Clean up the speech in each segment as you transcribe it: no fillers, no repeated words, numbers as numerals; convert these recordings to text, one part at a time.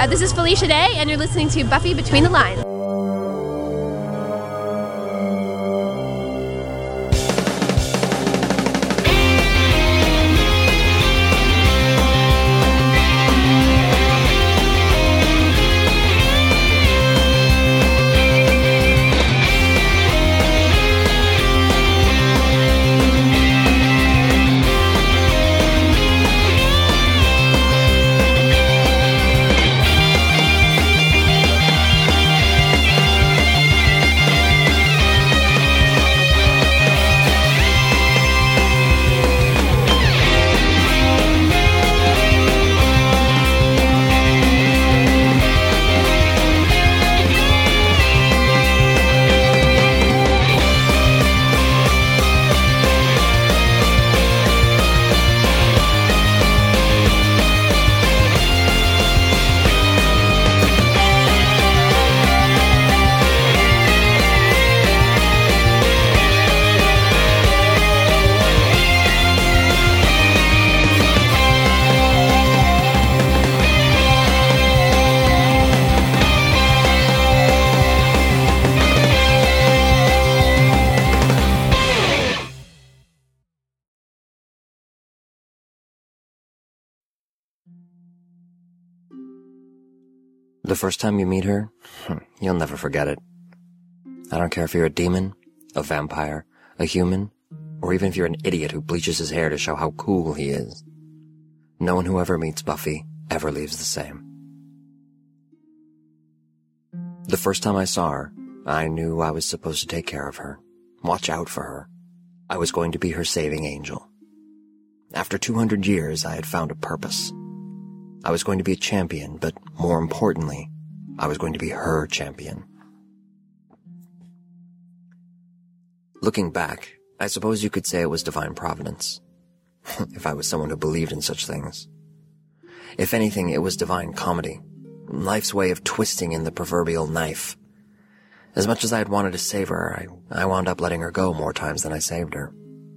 This is Felicia Day, and you're listening to Buffy Between the Lines. The first time you meet her, you'll never forget it. I don't care if you're a demon, a vampire, a human, or even if you're an idiot who bleaches his hair to show how cool he is. No one who ever meets Buffy ever leaves the same. The first time I saw her, I knew I was supposed to take care of her, watch out for her. I was going to be her saving angel. After 200 years, I had found a purpose. I was going to be a champion, but more importantly, I was going to be her champion. Looking back, I suppose you could say it was divine providence, if I was someone who believed in such things. If anything, it was divine comedy, life's way of twisting in the proverbial knife. As much as I had wanted to save her, I wound up letting her go more times than I saved her.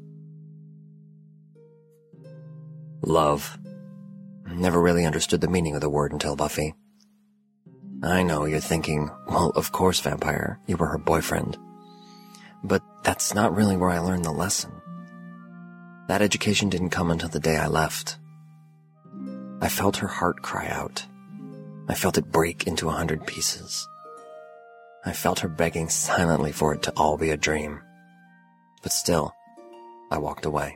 Love. Never really understood the meaning of the word until Buffy. I know you're thinking, well, of course, vampire, you were her boyfriend. But that's not really where I learned the lesson. That education didn't come until the day I left. I felt her heart cry out. I felt it break into 100 pieces. I felt her begging silently for it to all be a dream. But still, I walked away.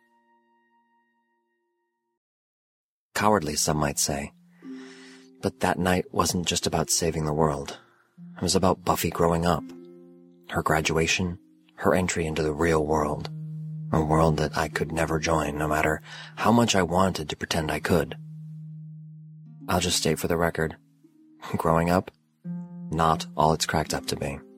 Cowardly, some might say. But that night wasn't just about saving the world. It was about Buffy growing up. Her graduation, her entry into the real world. A world that I could never join, no matter how much I wanted to pretend I could. I'll just state for the record, growing up, not all it's cracked up to be.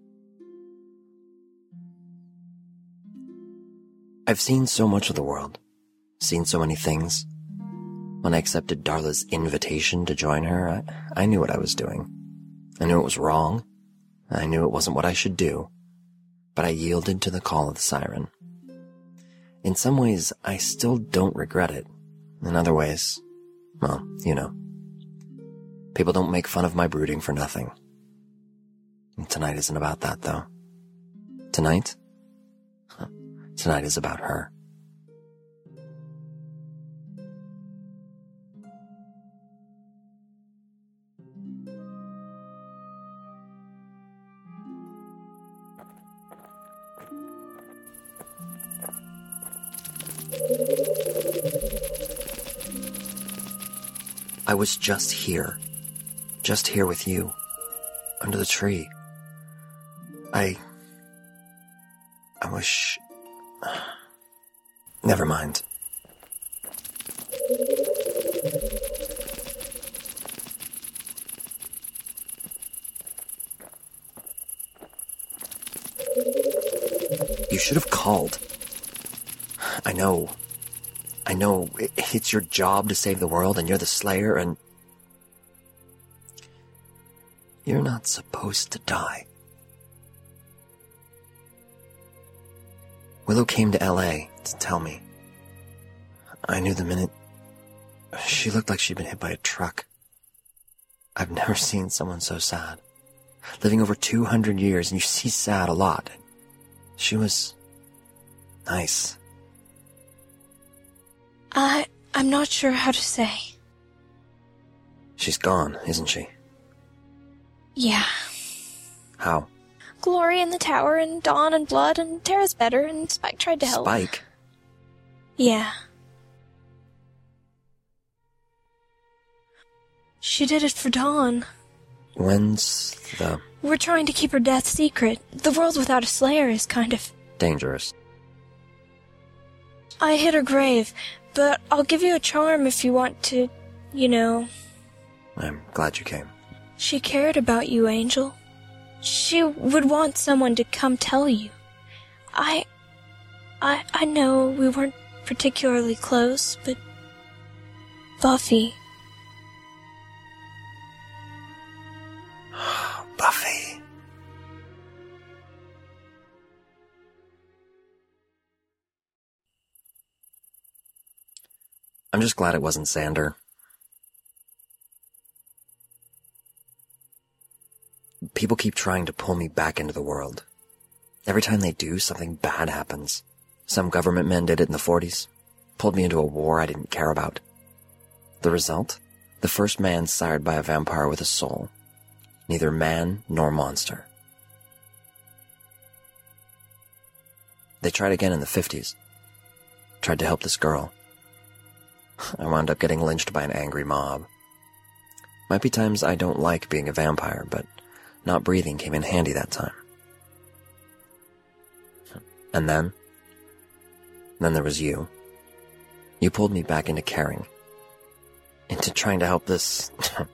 I've seen so much of the world, seen so many things. When I accepted Darla's invitation to join her, I knew what I was doing. I knew it was wrong. I knew it wasn't what I should do. But I yielded to the call of the siren. In some ways, I still don't regret it. In other ways, well, you know. People don't make fun of my brooding for nothing. And tonight isn't about that, though. Tonight? Tonight is about her. I was just here with you, under the tree. I wish... Never mind. You should have called. I know, it's your job to save the world, and you're the Slayer, and... You're not supposed to die. Willow came to L.A. to tell me. I knew the minute. She looked like she'd been hit by a truck. I've never seen someone so sad. Living over 200 years, and you see sad a lot. She was nice. I'm not sure how to say. She's gone, isn't she? Yeah. How? Glory in the tower, and Dawn and Blood, and Tara's better, and Spike tried to help. Spike? Yeah. She did it for Dawn. When's the... We're trying to keep her death secret. The world without a Slayer is kind of... dangerous. I hid her grave, but I'll give you a charm if you want to, you know... I'm glad you came. She cared about you, Angel. She would want someone to come tell you. I know we weren't particularly close, but... Buffy... Buffy. I'm just glad it wasn't Xander. People keep trying to pull me back into the world. Every time they do, something bad happens. Some government men did it in the 40s. Pulled me into a war I didn't care about. The result? The first man sired by a vampire with a soul. Neither man nor monster. They tried again in the 50s. Tried to help this girl. I wound up getting lynched by an angry mob. Might be times I don't like being a vampire, but not breathing came in handy that time. And then there was you. You pulled me back into caring. Into trying to help this...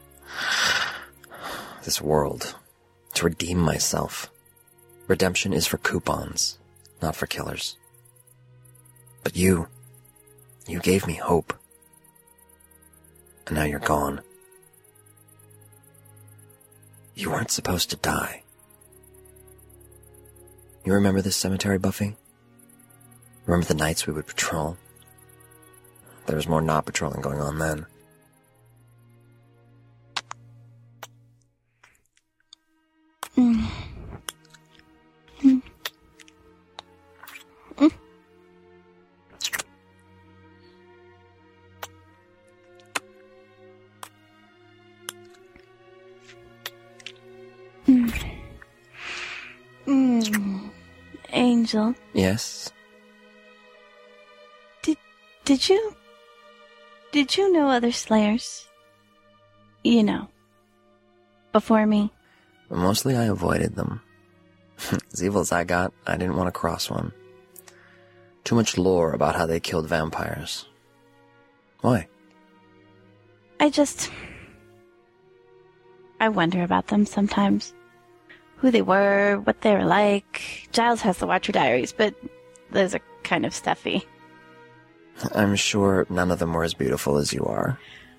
this world. To redeem myself. Redemption is for coupons, not for killers. But you gave me hope. And now you're gone. You weren't supposed to die. You remember this cemetery, Buffy? Remember the nights we would patrol? There was more not patrolling going on then. Angel. Yes? Did you know other Slayers? You know, before me? Mostly I avoided them. As evil as I got, I didn't want to cross one. Too much lore about how they killed vampires. Why? I wonder about them sometimes. Who they were, what they were like. Giles has the Watcher Diaries, but those are kind of stuffy. I'm sure none of them were as beautiful as you are.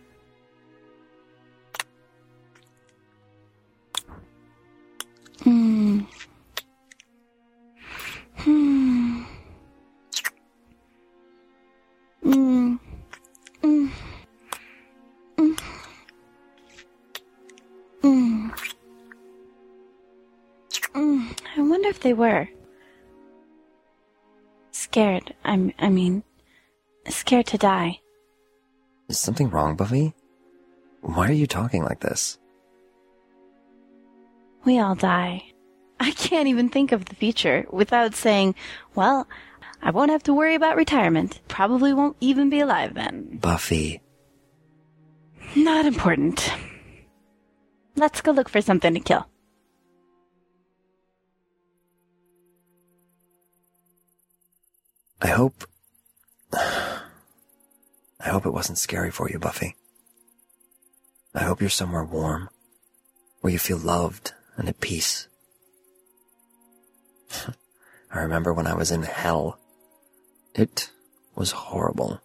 I wonder if they were. Scared, I mean, scared to die. Is something wrong, Buffy? Why are you talking like this? We all die. I can't even think of the future without saying, well, I won't have to worry about retirement. Probably won't even be alive then. Buffy. Not important. Let's go look for something to kill. I hope it wasn't scary for you, Buffy. I hope you're somewhere warm, where you feel loved and at peace. I remember when I was in hell. It was horrible.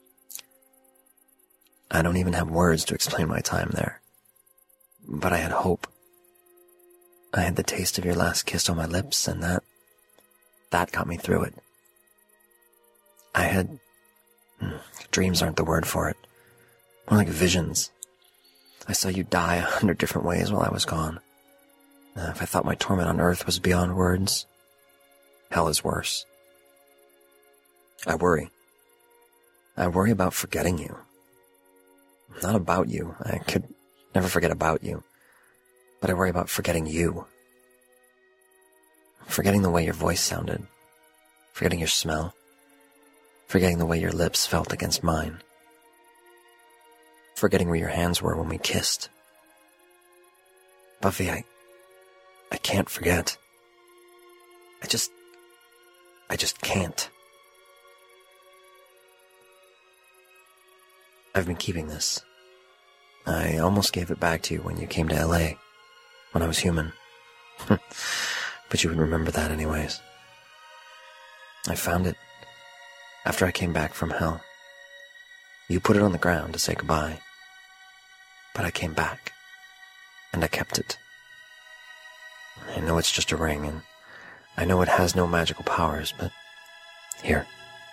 I don't even have words to explain my time there. But I had hope. I had the taste of your last kiss on my lips, and that got me through it. I had... dreams aren't the word for it. More like visions. I saw you die 100 different ways while I was gone. If I thought my torment on Earth was beyond words, hell is worse. I worry. I worry about forgetting you. Not about you. I could never forget about you. But I worry about forgetting you. Forgetting the way your voice sounded. Forgetting your smell. Forgetting the way your lips felt against mine. Forgetting where your hands were when we kissed. Buffy, I can't forget. I just can't. I've been keeping this. I almost gave it back to you when you came to LA, when I was human. But you would remember that anyways. I found it after I came back from hell. You put it on the ground to say goodbye. But I came back, and I kept it. I know it's just a ring, and I know it has no magical powers, but here.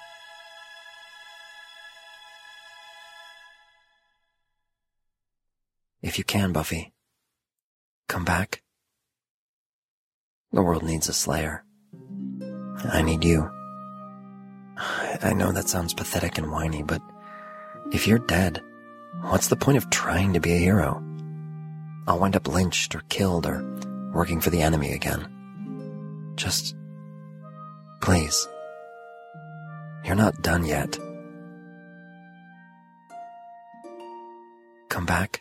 If you can, Buffy, come back. The world needs a slayer. I need you. I know that sounds pathetic and whiny, but if you're dead, what's the point of trying to be a hero? I'll wind up lynched or killed or working for the enemy again. Just, please. You're not done yet. Come back.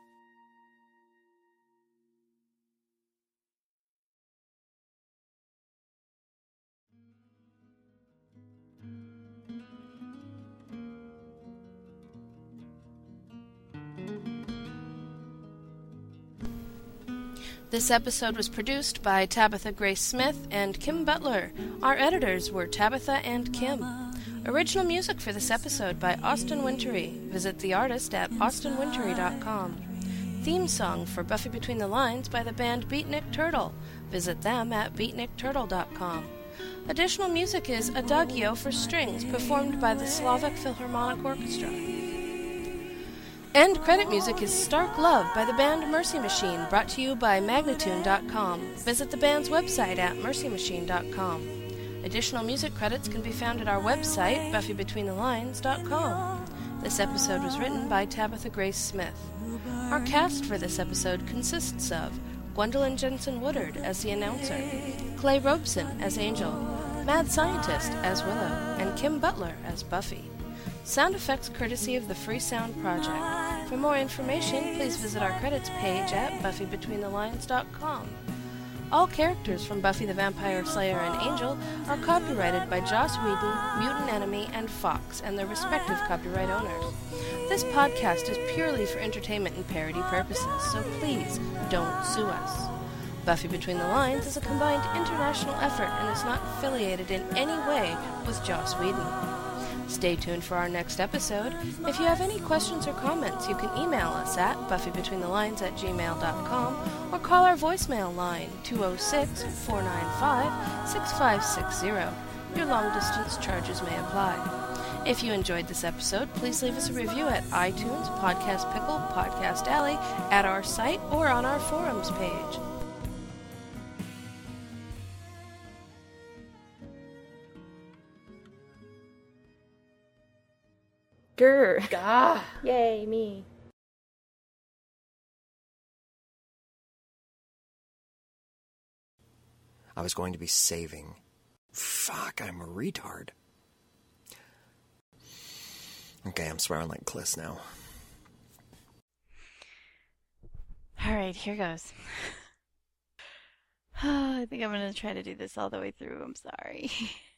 This episode was produced by Tabitha Grace Smith and Kim Butler. Our editors were Tabitha and Kim. Original music for this episode by Austin Wintory. Visit the artist at austinwintory.com. Theme song for Buffy Between the Lines by the band Beatnik Turtle. Visit them at beatnikturtle.com. Additional music is Adagio for strings, performed by the Slovak Philharmonic Orchestra. End credit music is Stark Love by the band Mercy Machine, brought to you by Magnatune.com. Visit the band's website at mercymachine.com. Additional music credits can be found at our website, buffybetweenthelines.com. This episode was written by Tabitha Grace Smith. Our cast for this episode consists of Gwendolyn Jensen Woodard as the announcer, Clay Robeson as Angel, Mad Scientist as Willow, and Kim Butler as Buffy. Sound effects courtesy of the Free Sound Project. For more information, please visit our credits page at buffybetweenthelines.com. All characters from Buffy the Vampire Slayer and Angel are copyrighted by Joss Whedon, Mutant Enemy, and Fox, and their respective copyright owners. This podcast is purely for entertainment and parody purposes, so please don't sue us. Buffy Between the Lines is a combined international effort and is not affiliated in any way with Joss Whedon. Stay tuned for our next episode. If you have any questions or comments, you can email us at buffybetweenthelines@gmail.com or call our voicemail line 206-495-6560. Your long-distance charges may apply. If you enjoyed this episode, please leave us a review at iTunes, Podcast Pickle, Podcast Alley, at our site, or on our forums page. Grr. Gah! Yay, me. I was going to be saving. Fuck, I'm a retard. Okay, I'm swearing like Kliss now. Alright, here goes. I think I'm going to try to do this all the way through. I'm sorry.